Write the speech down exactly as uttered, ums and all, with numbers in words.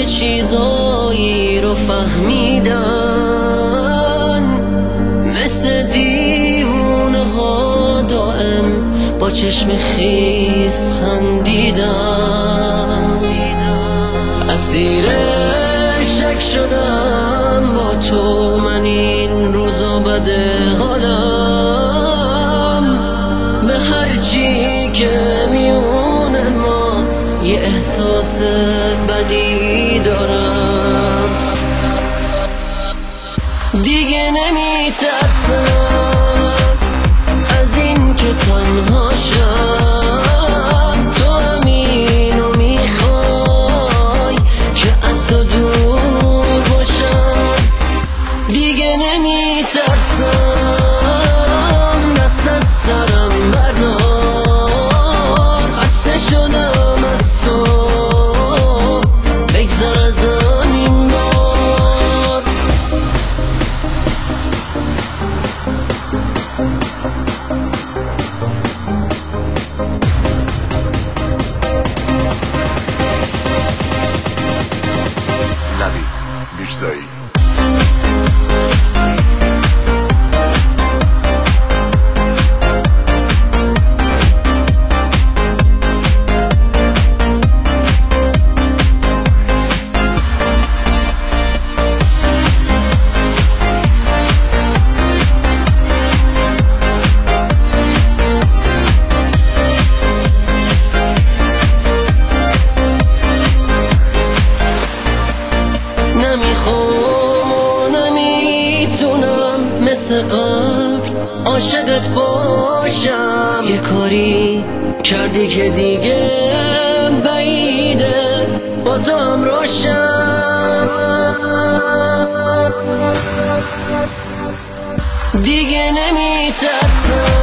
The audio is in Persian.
یه چیزایی رو فهمیدن، مثل دیوونه ها دائم با چشم خیس خندیدن. اسیر شک شدم با تو، من این روزا بده حالم، به هر چی که میونه ماست یه احساس بدی دارم. دیگه نمیترسم از این که تنها شم، تو همینو میخوای که از تو دور باشم. دیگه نمیترسم، دست از سرم بردار، خسته شدم از تو، بگذر ازم این بار. نوید میرزایی. نمیخوام و نمیتونم مثل قبل عاشقت باشم، یه کاری کردی که دیگه بعیده با تو هم روشم. دیگه نمیترسم